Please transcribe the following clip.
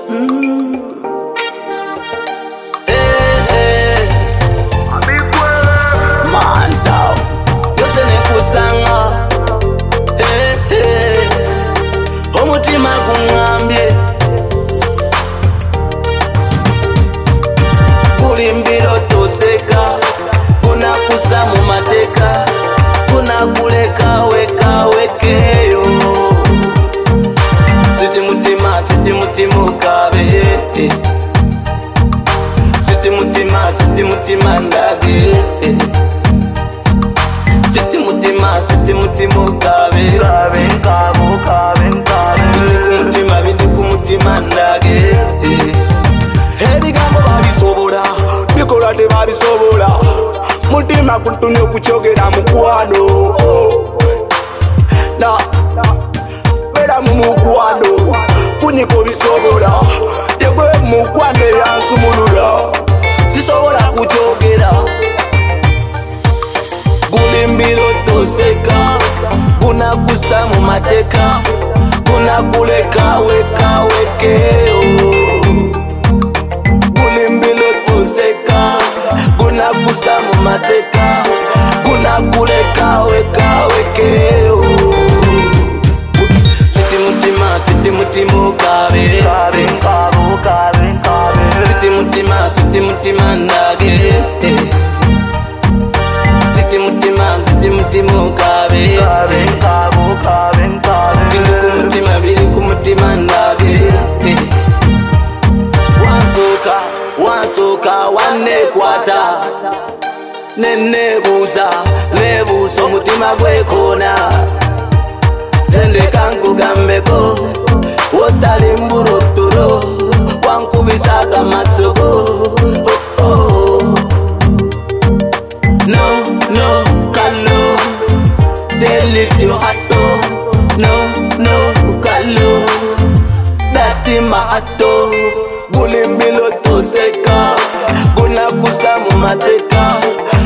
Mantao yose nekusanga omutima kungambye kulimbiro toseka kunakusa mu mateka kunakuleka weka wekeyo siti mutima ukabe siti mutima ndage siti mutima ukabe bindi kumutima ndage ebigambo babisobola bikola tebabisobola mutima kuntumye okukyogera mukwano na bera mu mukwano kunyiko bisobola yegwe mukwano yansumulula sisobola kukyogera gulimbiro toseka kunakusa mu mateka kunakuleka weka wekeyo gulimbiro toseka kunakusa mu mateka kunakuleka weka wekeyo siti mutima ukabe siti mutima ndage siti mutima ukabe biri kumutima ndage wansoka wanekwata nebuuza omutima gwekona sendeka nkugambeko wotali mbulotolo wankubisa akamatsoko No, kalo tell it your heart no, kalo dati maato gulimbilo toseka kunakusa mu mateka